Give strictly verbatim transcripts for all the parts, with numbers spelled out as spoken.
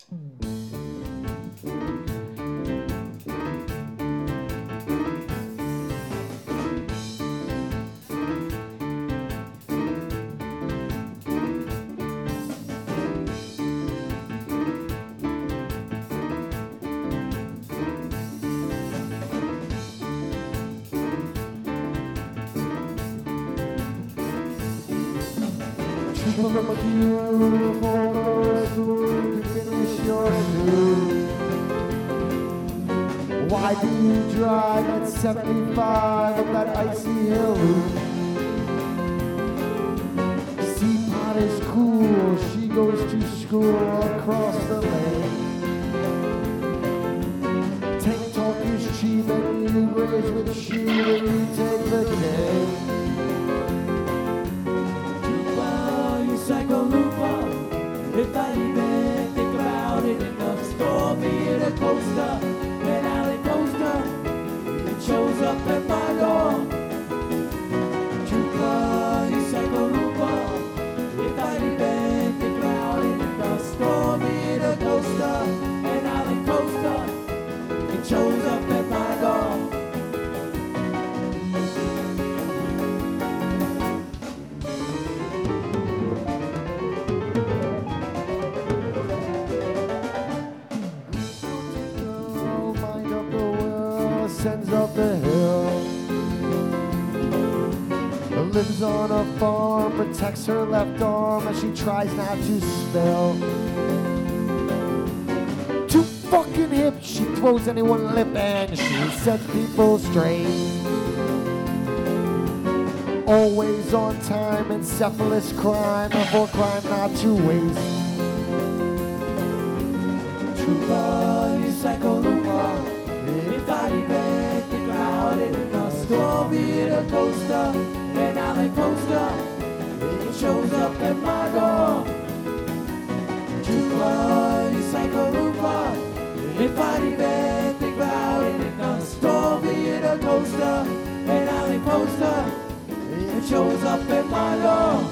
From a beautiful food to finish your food. Why do you drive at seventy-five up that icy hill? Seapot is cool, she goes to school across the lake. Tank talk is cheap and you graze with shoe and you take the cake. If I even think about it enough, store me in a coaster, an alley poster, it shows up at my door. Chupa, you psycho looper. If I even think about it enough, store me in a coaster, an alley poster, it shows up at my door. Sends up the hill. Lives on a farm, protects her left arm as she tries not to spill. Too fucking hip, she throws anyone lip and she sets people straight. Always on time, encephalous crime, for crime not to waste. Chupa, you psycho looper. If I even think about it enough, store me in a coaster, an alley poster, it shows up at my door. Chupa, you psycho looper. If I even think about it enough, store me in a coaster, an alley poster, it shows up at my door.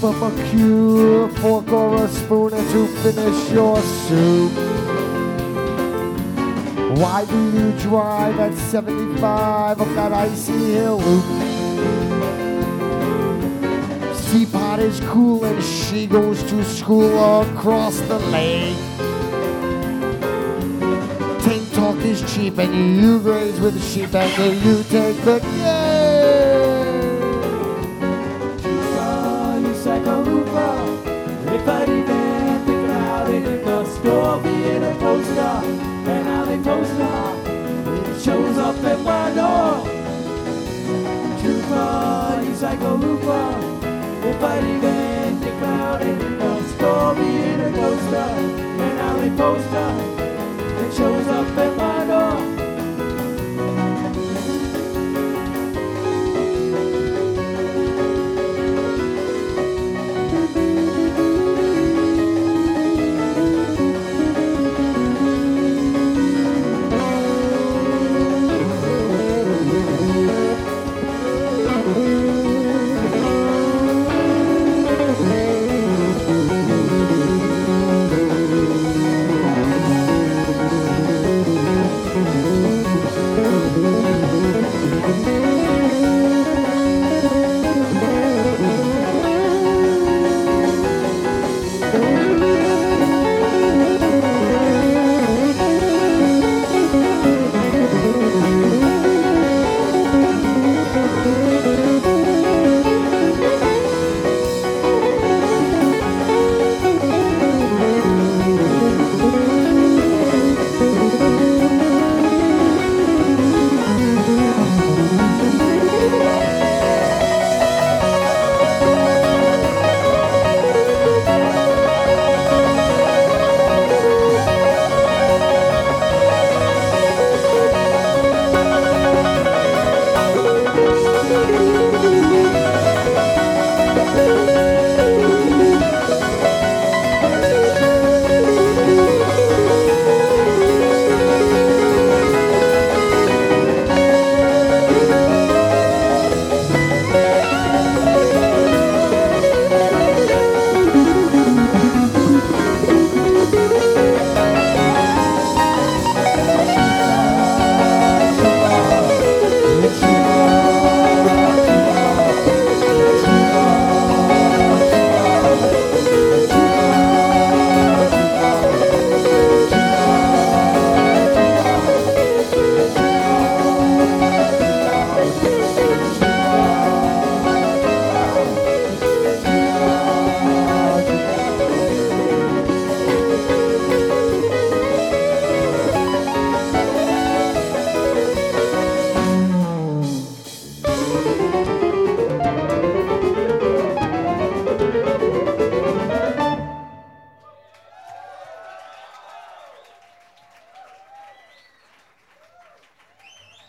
from a cue, a fork or a spoon and to finish your soup. Why do you drive at seventy-five up that icy hill loop? Teapot is cool and she goes to school across the lake. Tank talk is cheap and you graze with sheep and you take the game. Chupa, you psycho hooper. If I'd even think out it in the store, be it a poster, an alley poster, it shows up at my door. Chupa, you psycho hooper. If I'd even think about it in the store, be it a poster, an alley poster.